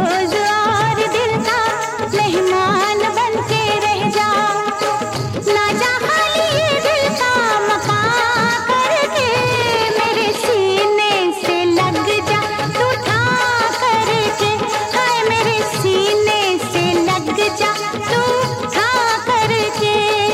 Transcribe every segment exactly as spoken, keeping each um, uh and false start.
रोज और दिल का मेहमान बन के रह जा। ना जा खाली ये दिल का मकान करके, मेरे सीने से लग जा तू था करके, हाय मेरे सीने से लग जा तू था करके।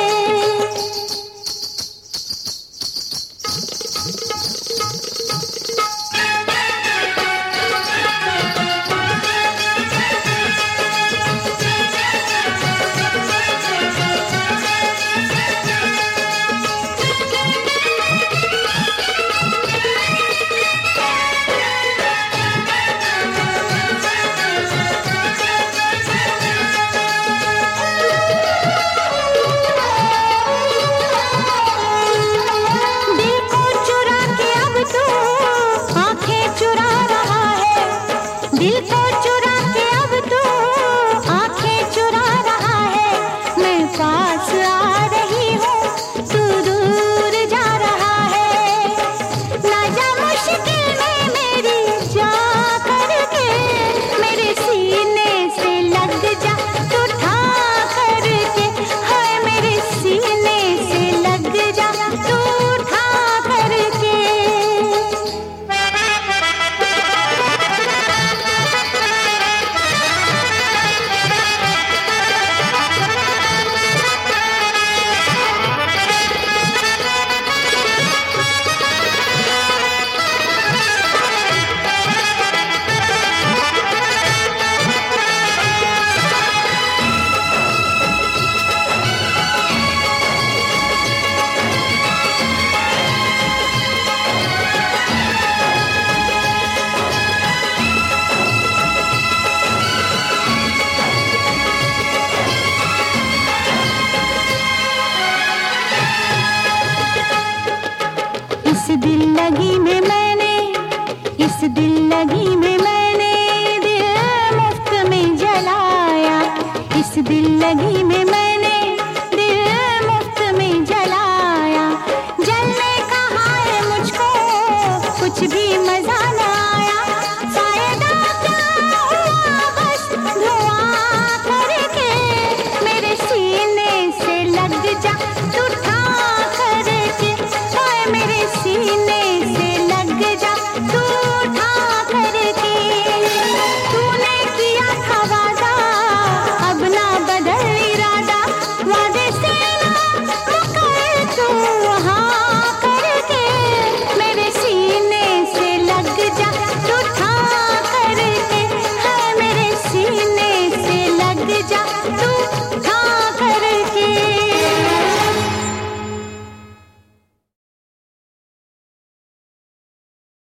दिल को चुरा के अब तू आंखें चुरा रहा है। मैं पास आ रही हूँ, तू दूर जा रहा है। ना जा मुश्किल में मेरी जा करके, मेरे सीने से लग जा तू था करके, हाय मेरे सीने से लग जा तू था करके। इस दिल लगी में मैंने, इस दिल लगी में मैंने दिल मुफ्त में जलाया। इस दिल लगी में